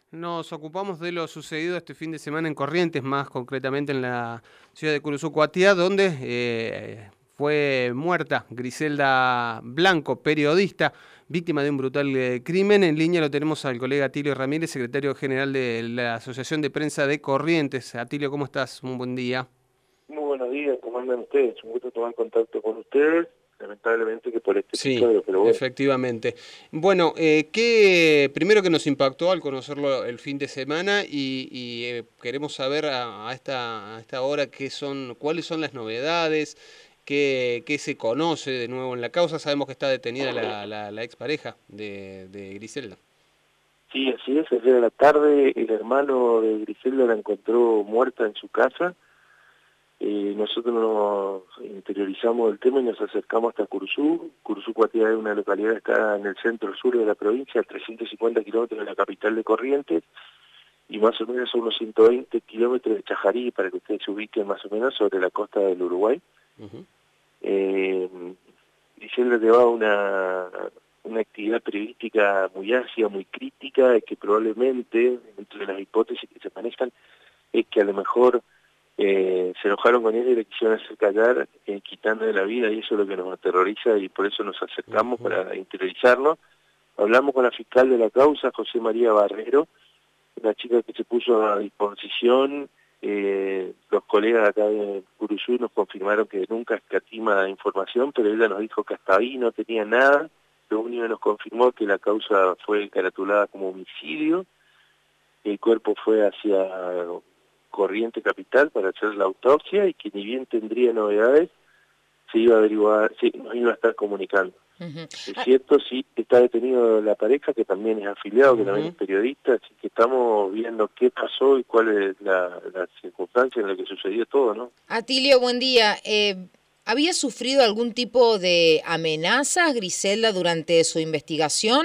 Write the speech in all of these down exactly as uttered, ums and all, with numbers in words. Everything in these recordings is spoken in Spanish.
Nos ocupamos de lo sucedido este fin de semana en Corrientes, más concretamente en la ciudad de Curuzú, Cuatiá, donde eh, fue muerta Griselda Blanco, periodista, víctima de un brutal eh, crimen. En línea lo tenemos al colega Atilio Ramírez, secretario general de la Asociación de Prensa de Corrientes. Atilio, ¿cómo estás? Un buen día. Muy buenos días, ¿cómo andan ustedes? Un gusto tomar contacto con ustedes, lamentablemente que por este Sí, episodio, pero bueno. efectivamente. Bueno, eh, ¿qué, primero que nos impactó al conocerlo el fin de semana y, y, eh, queremos saber a, a esta, a esta hora qué son, cuáles son las novedades, qué, qué se conoce de nuevo en la causa? Sabemos que está detenida la, la, la expareja de, de Griselda. Sí, así es, ayer a la tarde el hermano de Griselda la encontró muerta en su casa. Eh, nosotros nos interiorizamos del tema y nos acercamos hasta Curuzú. Curuzú Cuatiá es una localidad que está en el centro sur de la provincia, a trescientos cincuenta kilómetros de la capital de Corrientes, y más o menos a unos ciento veinte kilómetros de Chajarí, para que ustedes se ubiquen más o menos sobre la costa del Uruguay. Uh-huh. eh, Griselda llevaba una, una actividad periodística muy ácida, muy crítica, que probablemente, entre las hipótesis que se manejan, es que a lo mejor eh, se enojaron con ella y le quisieron hacer callar, eh, quitándole la vida, y eso es lo que nos aterroriza, y por eso nos acercamos uh-huh. para interiorizarnos. Hablamos con la fiscal de la causa, José María Barrero, una chica que se puso a disposición. Eh, los colegas acá de Curuzú nos confirmaron que nunca escatima información, pero ella nos dijo que hasta ahí no tenía nada. Lo único que nos confirmó que la causa fue caratulada como homicidio. El cuerpo fue hacia Corrientes Capital para hacer la autopsia, y que ni bien tendría novedades, se iba a averiguar, sí, nos iba a estar comunicando. Uh-huh. Es cierto, sí, está detenido la pareja, que también es afiliado, que uh-huh. también es periodista, así que estamos viendo qué pasó y cuál es la, la circunstancia en la que sucedió todo, ¿no? Atilio, buen día. Eh, ¿Había sufrido algún tipo de amenazas, Griselda, durante su investigación?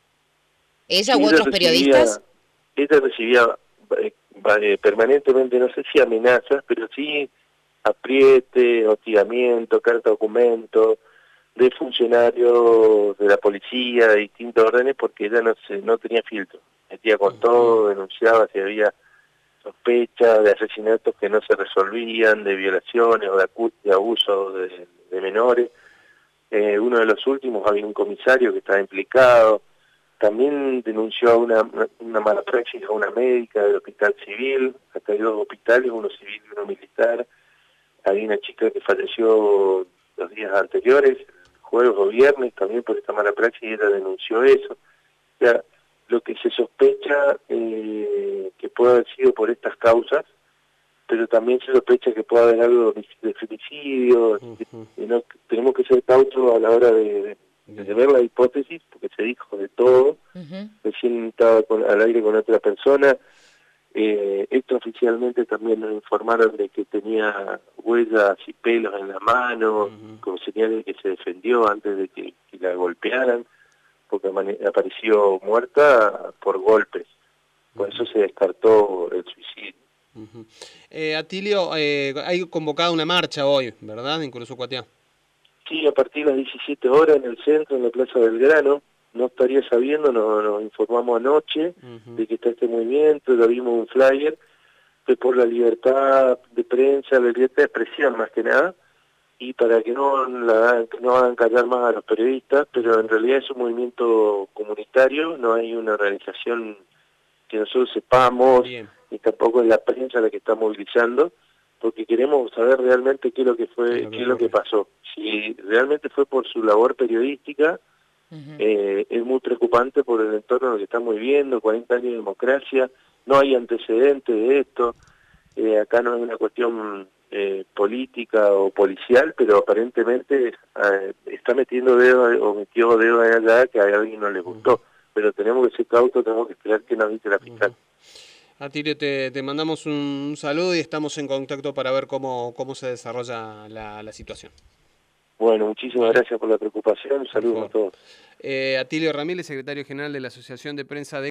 ¿Ella sí, u otros recibía, periodistas? Ella recibía eh, eh, permanentemente, no sé si amenazas, pero sí apriete, hostigamiento, carta documento de funcionarios de la policía, de distintos órdenes, porque ella no se, no tenía filtro, metía con todo, denunciaba si había sospechas de asesinatos que no se resolvían, de violaciones o de, de abuso de, de menores. Eh, uno de los últimos, había un comisario que estaba implicado. También denunció a una, una mala praxis a una médica del hospital civil. Acá hay dos hospitales, uno civil y uno militar. Había una chica que falleció los días anteriores, jueves o viernes, también por esta mala praxis, y ella denunció eso. O sea, lo que se sospecha eh, que puede haber sido por estas causas, pero también se sospecha que puede haber algo de femicidio. Uh-huh. Y no, tenemos que ser cautos a la hora de, de, de ver la hipótesis, porque se dijo de todo. Uh-huh. Recién estaba con, al aire con otra persona. Eh, esto oficialmente también nos informaron de que tenía huellas y pelos en la mano, uh-huh. con señales de que se defendió antes de que, que la golpearan, porque apareció muerta por golpes. Por uh-huh. eso se descartó el suicidio. Uh-huh. eh, Atilio, eh, hay convocada una marcha hoy, ¿verdad?, en Curuzú Cuatiá. Sí, a partir de las diecisiete horas en el centro, en la Plaza Belgrano. No estaría sabiendo, nos, nos informamos anoche uh-huh. de que está este movimiento, lo vimos un flyer, que por la libertad de prensa, la libertad de expresión más que nada, y para que no, la, que no hagan callar más a los periodistas, pero en realidad es un movimiento comunitario, no hay una organización que nosotros sepamos, Bien. ni tampoco es la prensa la que está movilizando, porque queremos saber realmente qué es lo que fue, qué es lo que pasó. Si realmente fue por su labor periodística, Uh-huh. Eh, es muy preocupante por el entorno en el que estamos viviendo, cuarenta años de democracia, no hay antecedentes de esto, eh, acá no es una cuestión eh, política o policial, pero aparentemente eh, está metiendo dedos o metió dedos allá que a alguien no le gustó, uh-huh. pero tenemos que ser cautos, tenemos que esperar que nos dice la fiscal. Uh-huh. Atilio, te, te mandamos un saludo y estamos en contacto para ver cómo, cómo se desarrolla la, la situación. Bueno, muchísimas gracias por la preocupación, un saludo a todos. Eh, Atilio Ramírez, secretario general de la Asociación de Prensa de